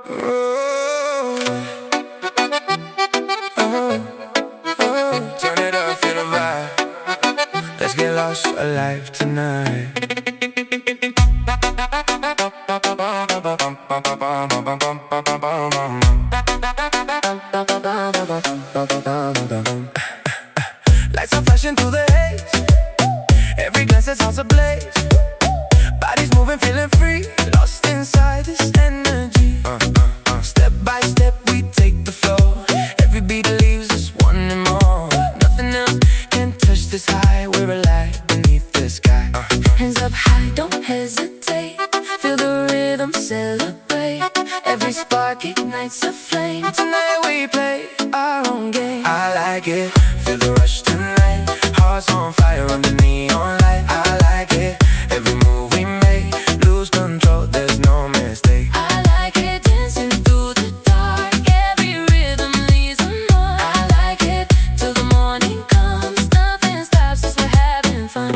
Oh, turn it up, feel the vibe. Let's get lost alive tonight. Lights are flashing through the haze. Every glance is hearts ablaze. Bodies moving, feeling free. Lost inside this energy. Step by step we take the floor. Every beat leaves us wanting more. Nothing else can touch this high. We're alive beneath the sky. Hands up high, don't hesitate. Feel the rhythm, celebrate. Every spark ignites a flame. Tonight we play our own game. I like it, feel the rush tonight. Hearts on fire under neon light. I like it, every move we make. Lose control, there's no mistake. I like it, dancing through the dark. Every rhythm leaves a mark. I like it, till the morning comes. Nothing stops us, we're having fun.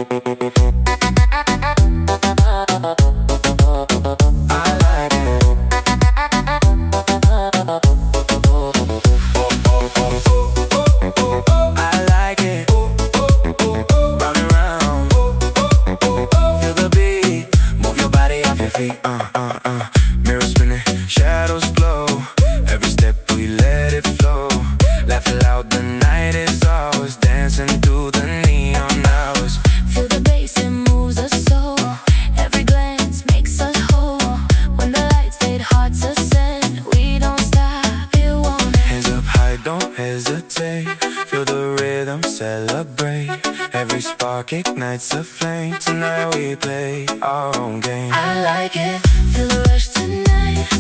Mirror spinning, shadows glow. Every step we let it flow. Laughing loud, the night is ours. Dancing through the neon hours. Feel the bass, it moves us so. Every glance makes us whole. When the lights fade, hearts ascend. We don't stop, it won't end. Hands up high, don't hesitate. Feel the rhythm, celebrate. Every spark ignites a flame. Tonight we play our own game. I like it, feel the rush tonight.